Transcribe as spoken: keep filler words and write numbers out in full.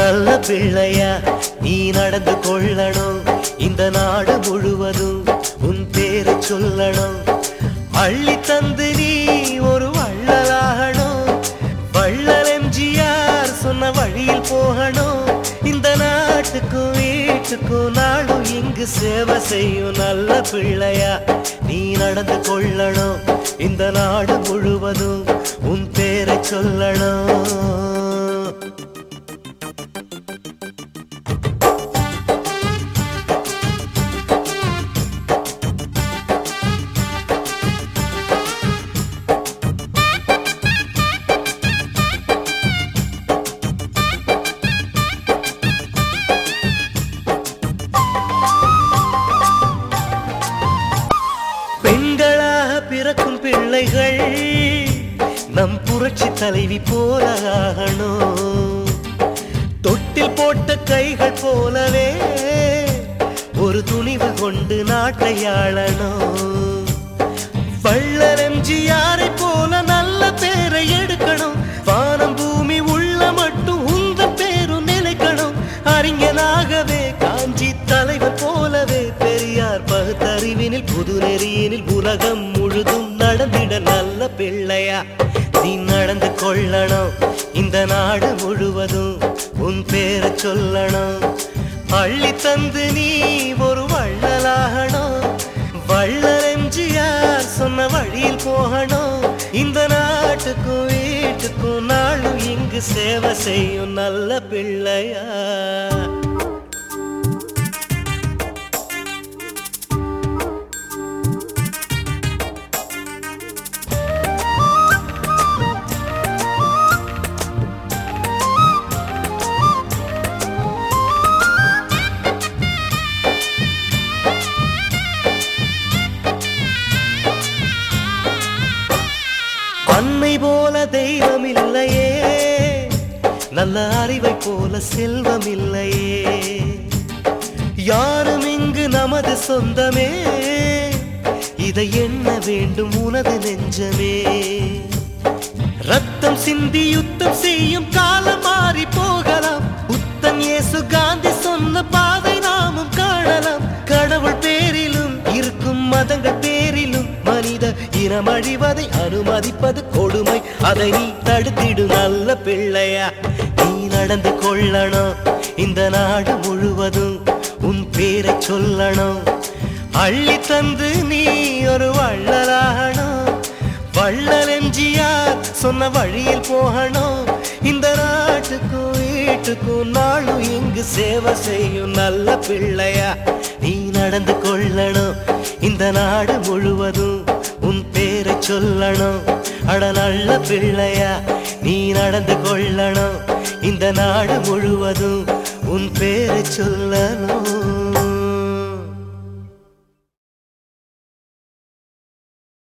நல்ல பிள்ளையா நீ நடந்து கொள்ளணும். இந்த நாடு முழுவதும் உன் பேரை சொல்லணும். அள்ளி தந்து நீ ஒரு வள்ளலாகணும். வள்ளல் எம்ஜிஆர் சொன்ன வழியில் போகணும். இந்த நாட்டுக்கும் வீட்டுக்கும் நாடும் இங்கு சேவை செய்யும் நல்ல பிள்ளையா நீ நடந்து கொள்ளணும். இந்த நாடு முழுவதும் உன் பேரை சொல்லணும். பெண்களாக பிறக்கும் பிள்ளைகள் நம் புரட்சி தலைவி போல ஆகணும். தொட்டில் போட்ட கைகள் போலவே ஒரு துணிவு கொண்டு நாட்டை ஆளணும். வள்ளல் எம்ஜிஆரை போல நல்ல பேரை எடுக்கணும். வானம் பூமி உள்ள மட்டும் உங்கள் பேரும் நிலைக்கணும். அறிஞனாகவே காஞ்சி தலைவர் போலவே பெரியார் பகுத்தறிவினில் புது நெறியினில் உலகம் முழுதும் நடந்திட நல்ல பிள்ளையா நீ நடந்து கொள்ளணும். இந்த நாடு முழுவதும் உன் பேரை சொல்லணும். அள்ளி தந்து நீ ஒரு வள்ளலாகணும். வள்ளல் எம்ஜிஆர் சொன்ன வழியில் போகணும். இந்த நாட்டுக்கும் வீட்டுக்கும் நாளும் இங்கு சேவை செய்யும் நல்ல பிள்ளையா. அன்னை போல தெய்வம் இல்லையே, நல்ல அறிவை போல செல்வம் இல்லையே. யாரும் இங்கு நமது சொந்தமே, இதை எண்ண வேண்டும் உனது நெஞ்சமே. ரத்தம் சிந்தி யுத்தம் செய்யும் காலம் மாறி போகலாம். புத்தன் இயேசு காந்தி சொன்ன பாதை நாமும் காணலாம். கடவுள் பேரிலும் இருக்கும் மதங்கள் பேரிலும் மனித இனம் அழிவதை அனுமதிப்பது கொடுமை. அதை நீ தடுத்திடு நல்ல பிள்ளையா நீ நடந்து கொள்ளணும். இந்த நாடு முழுவதும் உன் பேரை சொல்லணும். அள்ளி தந்து நீ ஒரு வள்ளலாகணும். வள்ளல் எம்ஜிஆர் சொன்ன வழியில் போகணும். இந்த நாட்டுக்கும் வீட்டுக்கும் நாளும் இங்கு சேவை செய்யும் நல்ல பிள்ளையா நீ நடந்து கொள்ளணும். இந்த நாடு முழுவதும் உன் பேரை சொல்லணும். அட நல்ல பிள்ளையா நீ நடந்து கொள்ளணும். இந்த நாடு முழுவதும் உன் பேரை சொல்லணும்.